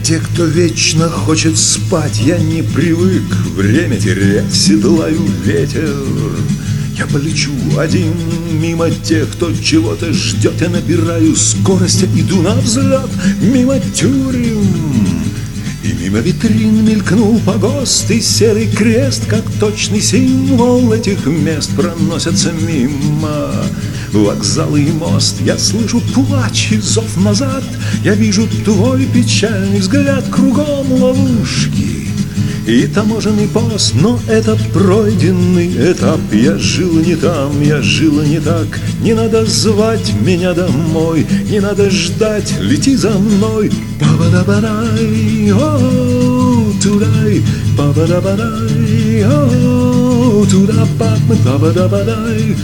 те, кто вечно хочет спать. Я не привык время терять, седлаю ветер. Я полечу один мимо тех, кто чего-то ждет. Я набираю скорость, иду навзлет мимо тюрем. И мимо витрин мелькнул погост, и серый крест, как точный символ этих мест, проносятся мимо вокзалы и мост. Я слышу плач и зов назад, я вижу твой печальный взгляд, кругом ловушки и таможенный пост. Но это пройденный этап. Я жил не там, я жил не так. Не надо звать меня домой, не надо ждать, лети за мной. Па-ба-да-ба-дай, о, тудай, па-ба-да-ба-дай, о, туда, па-ба-да-ба-дай,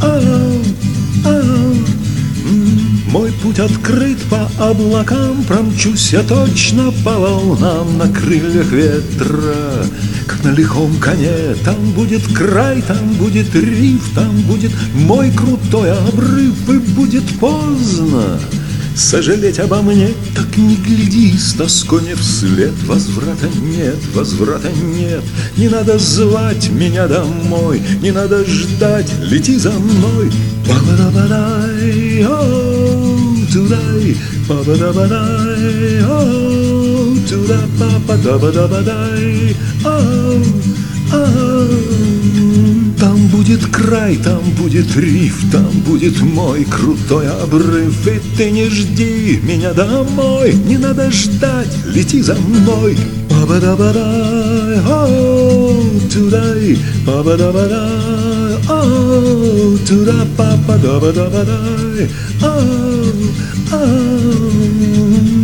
мой путь открыт по облакам, промчусь я точно по волнам на крыльях ветра, как на лихом коне. Там будет край, там будет риф, там будет мой крутой обрыв, и будет поздно сожалеть обо мне. Так не гляди с тоской мне вслед. Возврата нет, возврата нет. Не надо звать меня домой, не надо ждать, лети за мной. Па-ба-да-ба-дай, о, тудай, па-ба-да-ба-дай, о, туда, па-ба-да-ба-да-ба-дай, о. Там будет край, там будет риф, там будет мой крутой обрыв. И ты не жди меня домой, не надо ждать, лети за мной. Па-ба-да-ба-дай, о, тудай, па-ба-да-ба-дай, о, туда, па-ба-да-ба-да-ба-дай, о.